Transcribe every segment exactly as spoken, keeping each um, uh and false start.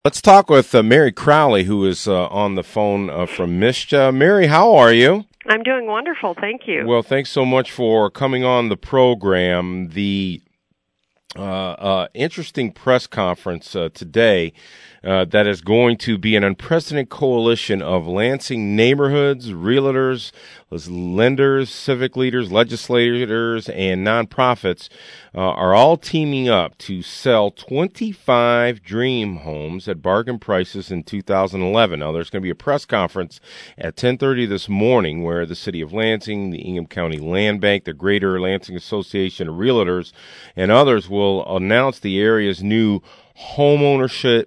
Let's talk with uh, Mary Crowley, who is uh, on the phone uh, from Mishta. Mary, how are you? I'm doing wonderful, thank you. Well, thanks so much for coming on the program. The uh, uh, interesting press conference uh, today uh, that is going to be an unprecedented coalition of Lansing neighborhoods, realtors, lenders, civic leaders, legislators, and nonprofits uh, are all teaming up to sell twenty-five dream homes at bargain prices in two thousand eleven. Now, there's going to be a press conference at ten thirty this morning where the City of Lansing, the Ingham County Land Bank, the Greater Lansing Association of Realtors, and others will announce the area's new homeownership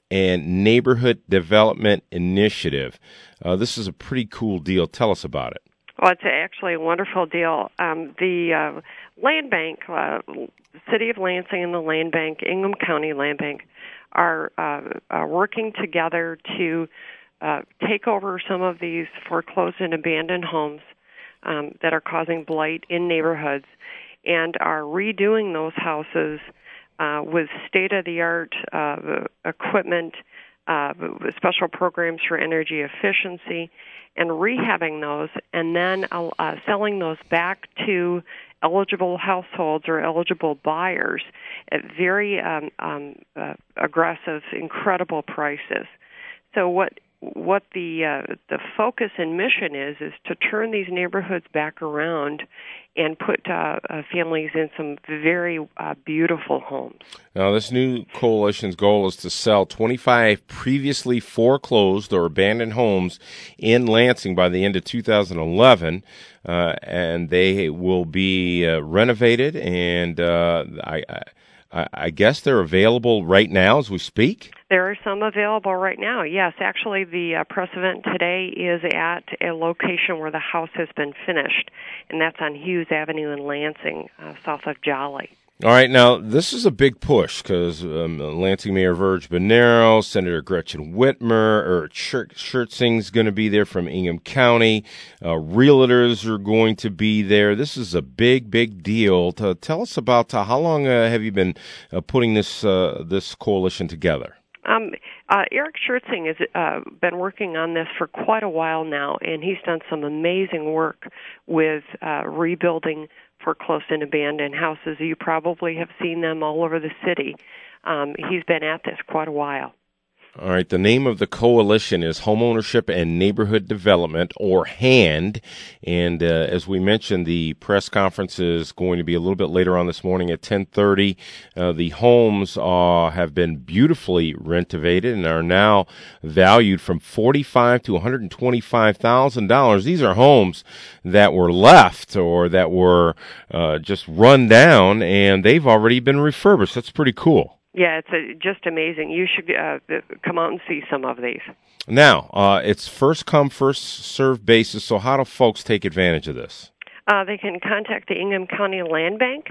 and neighborhood development initiative. Uh, this is a pretty cool deal. Tell us about it. Well, it's actually a wonderful deal. Um, the uh, Land Bank, uh, City of Lansing and the Land Bank, Ingham County Land Bank, are uh, uh, working together to uh, take over some of these foreclosed and abandoned homes um, that are causing blight in neighborhoods and are redoing those houses uh, with state-of-the-art uh, equipment, uh, special programs for energy efficiency, and rehabbing those, and then uh, selling those back to eligible households or eligible buyers at very um, um, uh, aggressive, incredible prices. So what what the uh, the focus and mission is is to turn these neighborhoods back around and put uh, uh, families in some very uh, beautiful homes. Now, this new coalition's goal is to sell twenty-five previously foreclosed or abandoned homes in Lansing by the end of two thousand eleven, uh, and they will be uh, renovated, and uh, I, I, I guess they're available right now as we speak? There are some available right now, yes. Actually, the uh, press event today is at a location where the house has been finished, and that's on Hughes Avenue in Lansing, uh, south of Jolly. All right, now, this is a big push because um, Lansing Mayor Verge Bonero, Senator Gretchen Whitmer, or Schertzing's going to be there from Ingham County. Uh, realtors are going to be there. This is a big, big deal. To tell us about uh, how long uh, have you been uh, putting this uh, this coalition together? Um, uh, Eric Schertzing has uh, been working on this for quite a while now, and he's done some amazing work with uh, rebuilding foreclosed and abandoned houses. You probably have seen them all over the city. Um, he's been at this quite a while. All right, the name of the coalition is Homeownership and Neighborhood Development, or HAND, and uh, as we mentioned, the press conference is going to be a little bit later on this morning at ten thirty. Uh, the homes uh, have been beautifully renovated and are now valued from forty-five thousand dollars to one hundred twenty-five thousand dollars. These are homes that were left or that were uh, just run down, and they've already been refurbished. That's pretty cool. Yeah, it's a, just amazing. You should uh, come out and see some of these. Now, uh, it's first come, first served basis, so how do folks take advantage of this? Uh, they can contact the Ingham County Land Bank,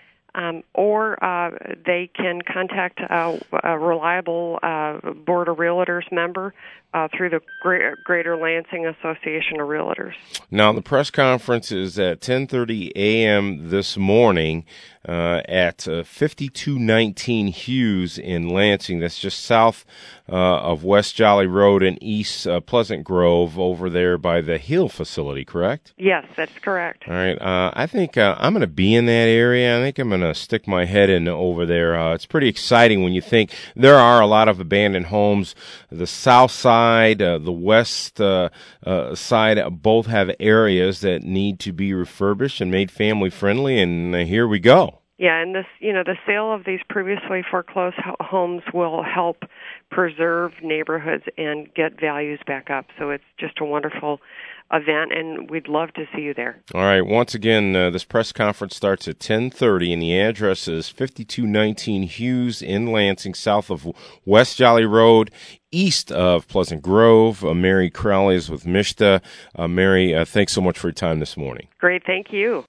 um, or uh, they can contact uh, a reliable uh, Board of Realtors member uh, through the Greater Lansing Association of Realtors. Now, the press conference is at ten thirty a.m. this morning. Uh, at uh, fifty-two nineteen Hughes in Lansing. That's just south uh, of West Jolly Road and East uh, Pleasant Grove over there by the Hill facility, correct? Yes, that's correct. All right. Uh, I think uh, I'm going to be in that area. I think I'm going to stick my head in over there. Uh, it's pretty exciting when you think there are a lot of abandoned homes. The south side, uh, the west uh, uh, side, both have areas that need to be refurbished and made family friendly, and uh, here we go. Yeah, and this, you know, the sale of these previously foreclosed homes will help preserve neighborhoods and get values back up. So it's just a wonderful event, and we'd love to see you there. All right. Once again, uh, this press conference starts at ten thirty, and the address is fifty-two nineteen Hughes in Lansing, south of West Jolly Road, east of Pleasant Grove. Uh, Mary Crowley is with Mishta. Uh, Mary, uh, thanks so much for your time this morning. Great. Thank you.